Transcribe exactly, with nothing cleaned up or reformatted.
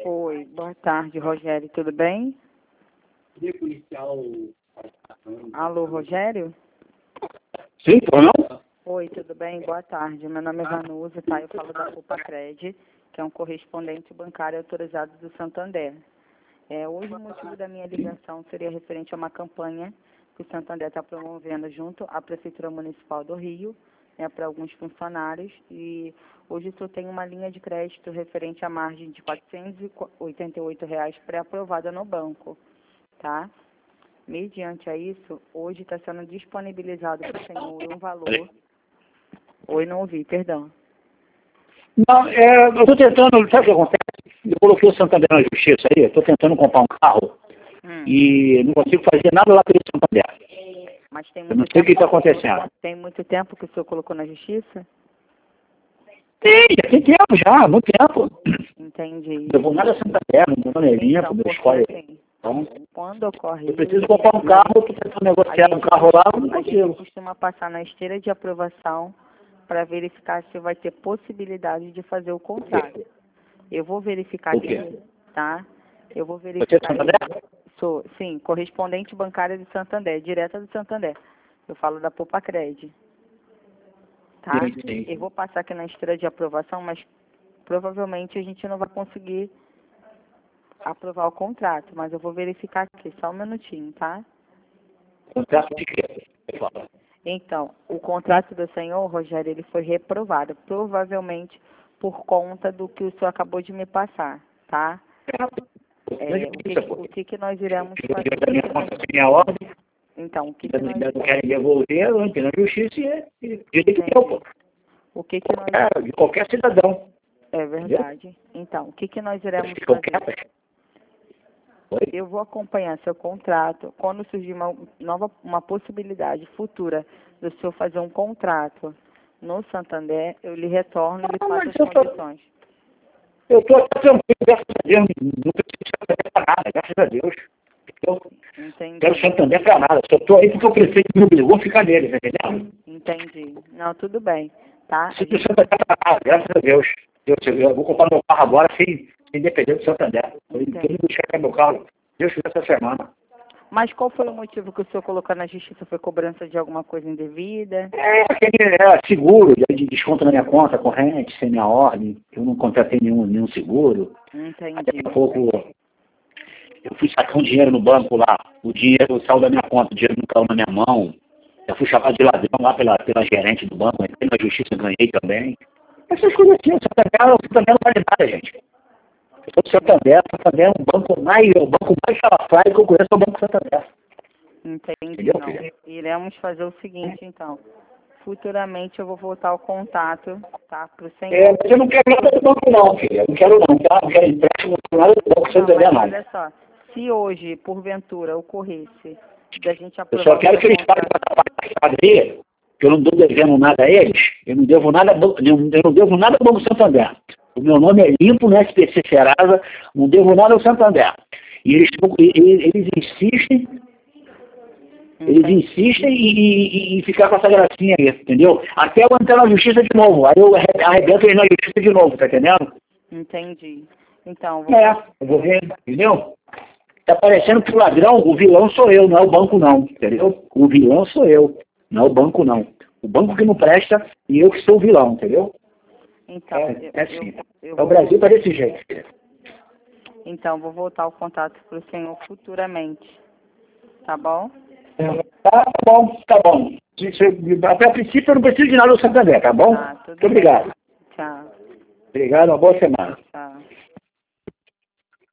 Oi, boa tarde, Rogério, tudo bem? Alô, Rogério? Sim, ou não? Oi, tudo bem? Boa tarde. Meu nome é Vanusa, tá? Eu falo da Copacred, que é um correspondente bancário autorizado do Santander. É, hoje o motivo da minha ligação seria referente a uma campanha que o Santander está promovendo junto à Prefeitura Municipal do Rio, né, para alguns funcionários. E hoje eu tenho uma linha de crédito referente à margem de quatrocentos e oitenta e oito reais pré-aprovada no banco, tá? Mediante a isso, hoje está sendo disponibilizado para o senhor um valor... Oi, não ouvi, perdão. Não, é, eu estou tentando, sabe o que acontece? Eu coloquei o Santander na justiça aí, estou tentando comprar um carro Hum. e não consigo fazer nada lá pelo Santander. Mas tem Eu muito não sei o que tempo está acontecendo. Tem muito tempo que o senhor colocou na justiça? Tem, já tem tempo já, muito tempo. Entendi. Eu vou nada a Santander, não vou nelinha, Então, meu porque escolhe. assim, Então, quando ocorre eu isso, preciso comprar um carro, estou tentando negociar um carro lá, não a gente consigo. costuma passar na esteira de aprovação para verificar se vai ter possibilidade de fazer o contrato. Eu vou verificar O quê? aqui, tá? Eu vou Você é do verificar. Santander? Sou, sim, correspondente bancária de Santander, direta do Santander. Eu falo da Popacred. Tá? Sim, sim. Eu vou passar aqui na esteira de aprovação, mas provavelmente a gente não vai conseguir aprovar o contrato, mas eu vou verificar aqui, só um minutinho, tá? Contrato de quê? Você fala. Então, o contrato do senhor, Rogério, ele foi reprovado, provavelmente por conta do que o senhor acabou de me passar, tá? É, o, que, o que que nós iremos fazer? Da minha conta, sem minha ordem, Então, o que que nós, não querem devolver, eu entro na justiça e e direito que eu, pô. o que que nós, É, de qualquer cidadão. é verdade. Então, o que que nós iremos De qualquer. fazer? Oi? Eu vou acompanhar seu contrato. Quando surgir uma nova, uma possibilidade futura do senhor fazer um contrato no Santander, eu lhe retorno e lhe Ah, faço mas as eu tô- condições. Eu estou tranquilo, graças a Deus, não preciso de Santander para nada, graças a Deus. Eu Entendi. quero Santander para nada, só estou aí porque o prefeito me obrigou a ficar nele, tá entendendo? Entendi. Não, tudo bem, tá? A Se o gente, Santander para nada, graças a Deus. Eu, eu vou comprar meu carro agora sem, sem depender do Santander. Eu Entendi. tenho que buscar meu carro, Deus quiser, essa semana. mas qual foi o motivo que o senhor colocou na justiça? Foi cobrança de alguma coisa indevida? É, aquele é, seguro, de desconto na minha conta corrente, sem minha ordem. Eu não contratei nenhum, nenhum seguro. Entendi. Daqui a pouco eu fui sacar um dinheiro no banco lá. O dinheiro saiu da minha conta, o dinheiro não caiu na minha mão. Eu fui chamado de ladrão lá pela, pela gerente do banco, entrei na justiça, ganhei também. Essas coisas assim, o Santander, o Santander não vale nada, gente. Eu sou do Santander, o Santander é um banco mais, o banco mais salafrário que eu conheço é o Banco Santander. Entendi, não. Iremos fazer o seguinte, então. Futuramente eu vou voltar ao contato, tá? Para o senhor. É, mas eu não quero nada do banco não, filho. Eu não quero não, tá? Não quero empréstimo, não quero nada do Banco Não, Santander mas não. olha só, se hoje, porventura, ocorresse da gente Eu aprovar só quero o que eles contrato, paguem essa parte passada aí, que eu não estou devendo nada a eles. Eu não devo nada, eu não devo nada ao Banco Santander. O meu nome é limpo no S P C Serasa, não devo nada ao Santander. E eles, eles, eles insistem, eles entendi, insistem em, em, em ficar com essa gracinha aí, entendeu? Até eu entrar na justiça de novo. Aí eu arrebento eles na justiça de novo, tá entendendo? entendi. Então, vou É, eu vou ver, entendeu? Tá parecendo que o ladrão, o vilão sou eu, não é o banco não, entendeu? O vilão sou eu, não é o banco não. O banco que não presta e eu que sou o vilão, entendeu? Então, É, eu, é assim. eu, eu É o vou, Brasil tá desse jeito, filho. então, vou voltar ao contato para o senhor futuramente, tá bom? É, tá bom, tá bom. Se- se- Até a princípio eu não preciso de nada do Santander, tá bom? Tá, tudo Muito obrigado. bem. Tchau, Obrigado, uma boa semana. tchau.